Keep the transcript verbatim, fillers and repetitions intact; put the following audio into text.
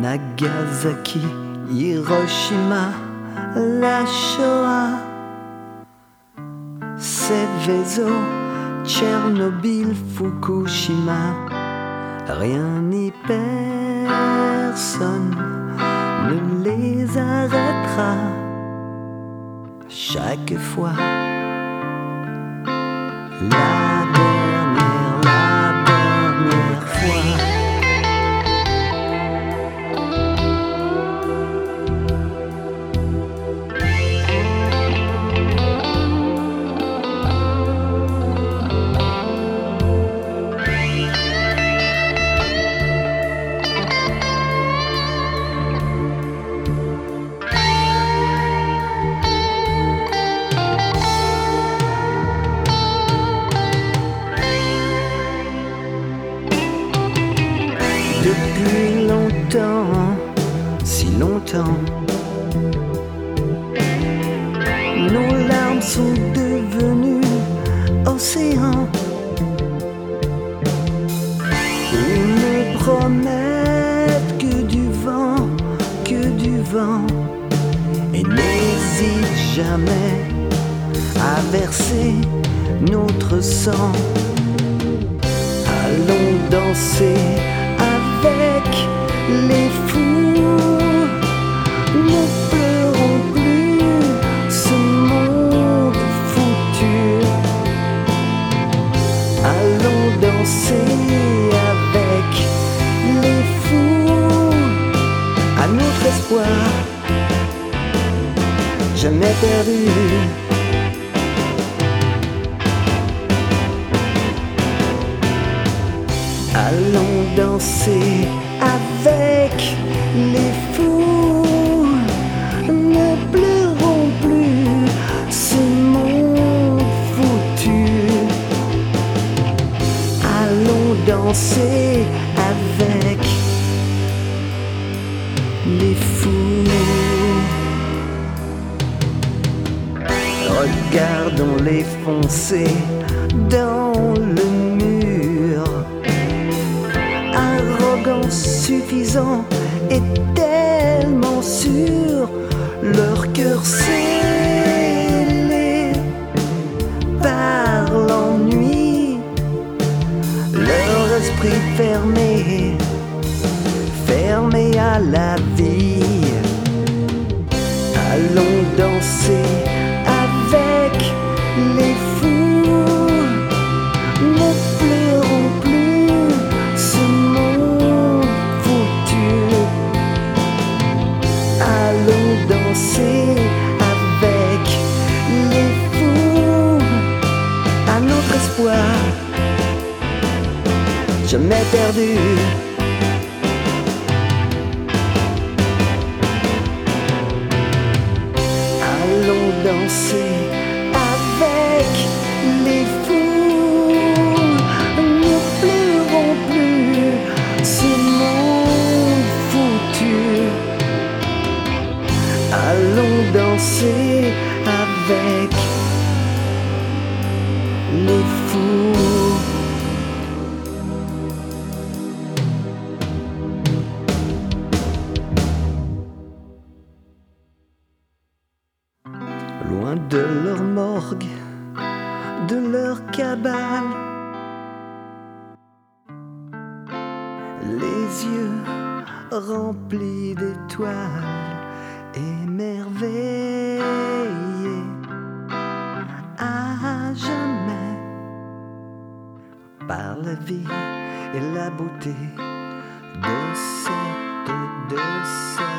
Nagasaki, Hiroshima, la Shoah, Seveso, Tchernobyl, Fukushima, rien ni personne ne les arrêtera. Chaque fois, la dernière, la dernière fois. Depuis longtemps, si longtemps, nos larmes sont devenues océans. Ils ne promettent que du vent, que du vent, et n'hésitent jamais à verser notre sang. Allons danser avec les fous, ne pleurons plus ce monde foutu. Allons danser avec les fous, à notre espoir, jamais perdu. Allons danser avec les fous, ne pleurons plus ce monde foutu. Allons danser avec les fous. Regardons-les foncer dans le mur. Suffisant et tellement sûr, leur cœur scellé par l'ennui, leur esprit fermé, fermé à la vie. Allons danser avec les fous, ne pleurons plus ce monde. Allons danser avec les fous, à notre espoir, jamais perdu. Allons danser avec les fous, ne pleurons plus ce monde foutu. Allons danser avec les fous. Loin de leur morgue, de leur cabale, les yeux remplis d'étoiles, émerveillé à jamais par la vie et la beauté de cette, de cette